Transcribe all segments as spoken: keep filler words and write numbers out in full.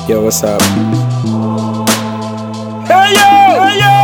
Yo, what's up? Hey yo, hey yo.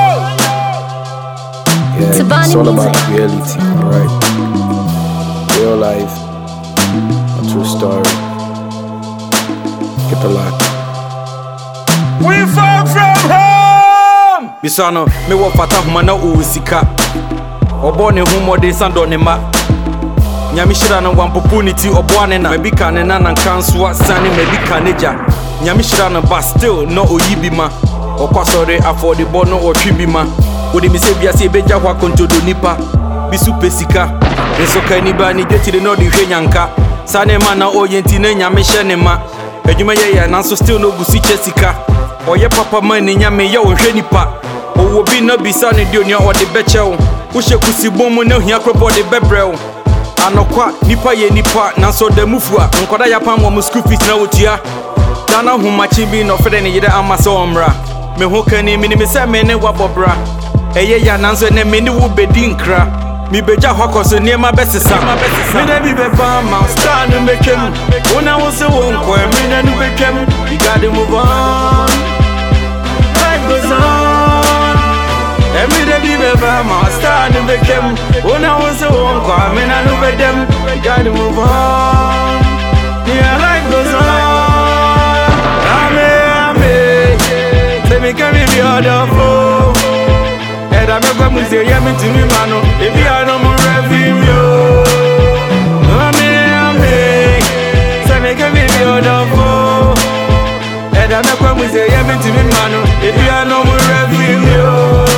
Yeah, it's all about reality, right? Real life, a true story. Get the lock. We far from home. Bisano, me wo fata huma na uusika. Obo ne humo de sando ne ma. Nyami shira na wampopuniti obo ane na. Mebi kane na na kanswa sani mebi kaneja. Nyami shira na ba still no oyibi ma. Okwasore affordable no otwibi ma. Odi mi se bia se beja kwa kontodo nipa. Bisu pesika. Nso ka ni ba ni getire no de hwe nyanka. Sane ma na oyenti na nyame hye ne ma. Adwuma ye ya nanso still no gusi chesika. Oye papa man ni nyame ye wo hwe nipa. Owo bi na bisa ne de onua ode bechew. Wo hye kusi bomu na hia kropo de bebrew. Anokwa nipa ye nipa nanso da mufua. Nkoda ya pam wo school fees na wotua. Dana humachi bi no fede ne yede amaso omra. Me ho kani mi ni me se me ne wabobra. Eye ya nanso ne me ni wo bedi nkra. Mi beja hwakoso niema besesa. Me na bi be fama star no mekem. Wona wo se wo nko me na no bekem. You gotta move on. Life goes on. Every day be be fama star no mekem. Wona wo se wo nko me na no bedem. You gotta move on. Yeah, life goes on. Amen, amen. Let me carry the other flow. And I'm not going to say, yeah, me to me, mano. If you are no more revenue, amen, amen. So me give me the other four. And I'm not going to say, yeah, me to me, mano. If you are no more revenue,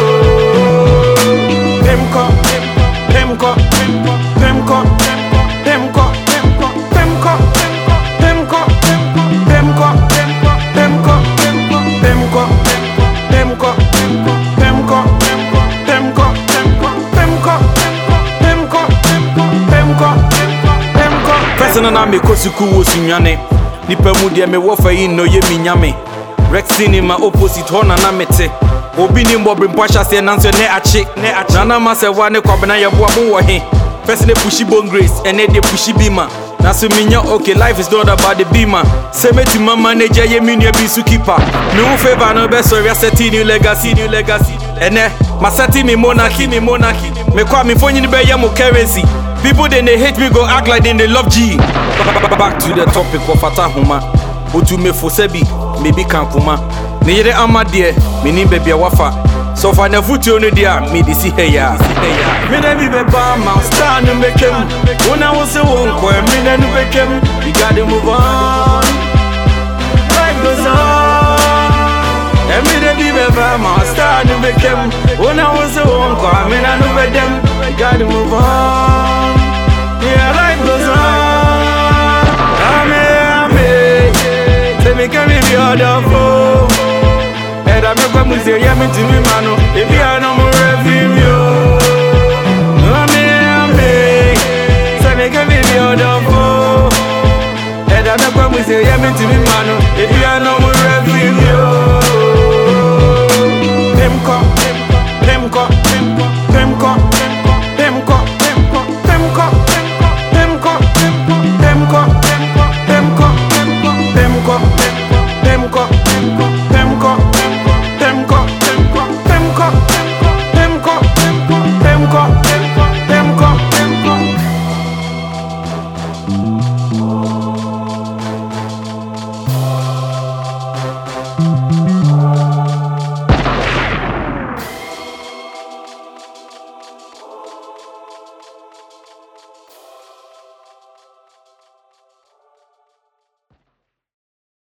Pemco, Pemco, Pemco, Pemco, Pemco, Pemco, Pemco, Pemco, Pemco, Pemco, Pemco, Pemco. Person na me kosuku wo sunyane nipa mu de me wo fa yi no ye minyame Rexini ma opposite hona na mete obi ni mbobri mpasha se nanso ne ache ne ache na ma se wa ne kwabena ye boa bo wo he person pushi bone grace ene de pushi bima na so minya okay life is not about the bima se meti mama ne je ye minya bi su keeper me wo favor no be so reset new legacy new legacy ene masati me monarchy me monarchy me kwa me fonyi ni be ye mo currency. People then they hate me go act like then they love G. Back to the topic of Fatahuma. Otu me for sebi, maybe can kuma. Nere ama dear, me ni baby wafa. So for the foot on dia, me di si heya. Me na be beba ma stand and make him. When I was a one coin, me na no make him. You gotta move on. Life goes on. And me na be beba ma stand and make him. When I was a one coin, me na no make them. You gotta move on. Yeah, life goes on. Amen, amen. Let me carry the other four. And I'm not going to say, yeah, me to me, mano. If you are no more revenue. Amen, amen. Let me carry the other four. And I'm not going to say, yeah, me to me, mano. If you are no more revenue.